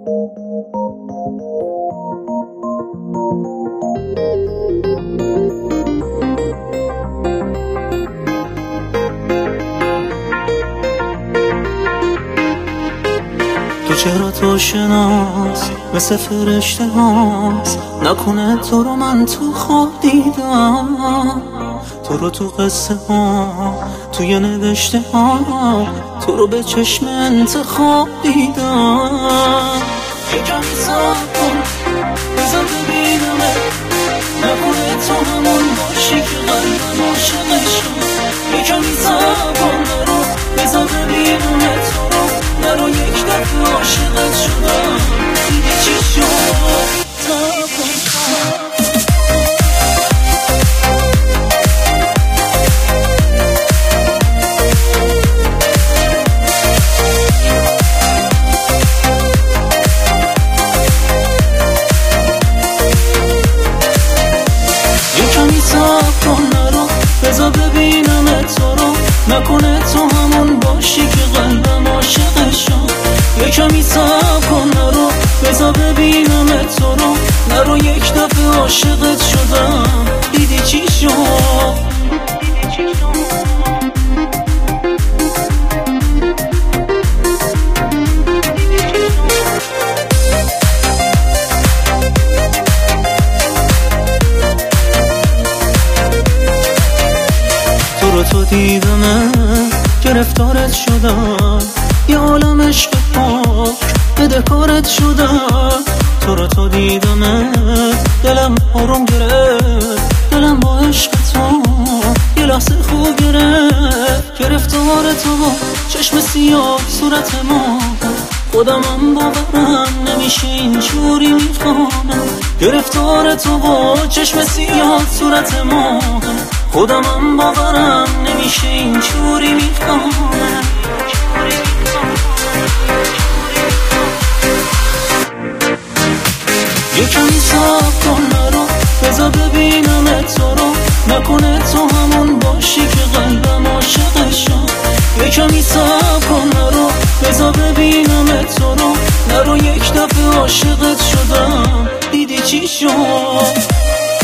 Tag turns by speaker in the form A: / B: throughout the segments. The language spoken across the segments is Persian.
A: تو چرا تو شناس مثل فرشته هاست، نکنه تو رو من تو خواب دیدم، تو رو تو قصه ها توی نوشته ها، تو رو به چشم انتخاب دیدم. یکمی صبر کن بزن ببینمه، نکنه تو همون باشی که قلبم عاشقت شد. یکمی صبر کن نرو بزن ببینمه، تو رو نرو یک دفعه عاشقت شدم. دیدی چی شد؟ صبر کن بذار ببینم تو رو، نکنه تو همون باشی که قلبم عاشقت شد. یکمی صبر کن نرو بذار ببینم تو رو، نرو یک دفعه عاشقت شدم. دیدی چی شد؟ تو دیدمه گرفتارت شدم، یه عالم عشق پاک بدهکارت شدم. تو دیدمه دلم آروم گرفت، دلم با عشق تو یه لحظه خوب گرفت. گرفتار تو با چشم سیاه صورت ما، خودمم باورم نمیشه اینجوری میخوانم. گرفتار تو با چشم سیاه صورت ما، خودمم باورم نمیشه اینجوری میخوانم. یکمی صبر کن نرو بذار ببینم تو رو، نکنه تو همون باشی که قلبم عاشقت شد. یکمی صبر کن نرو بذار ببینم تو رو، نرو یک دفعه عاشقت شدم. دیدی چی شد؟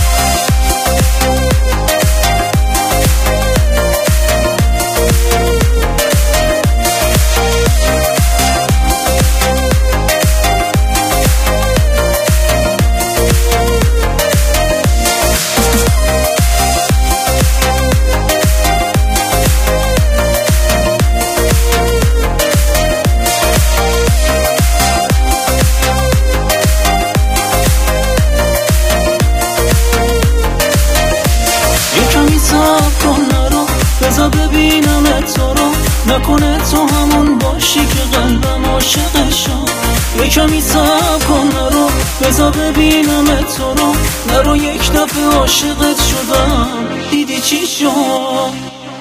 A: صبر کن نرو بذار ببینم تو رو، نکنه تو همون باشی که قلبم عاشقت شد. یکمی صبر کن نرو بذار ببینم تو رو، نرو یک دفعه عاشقت شدم. دیدی چی شد؟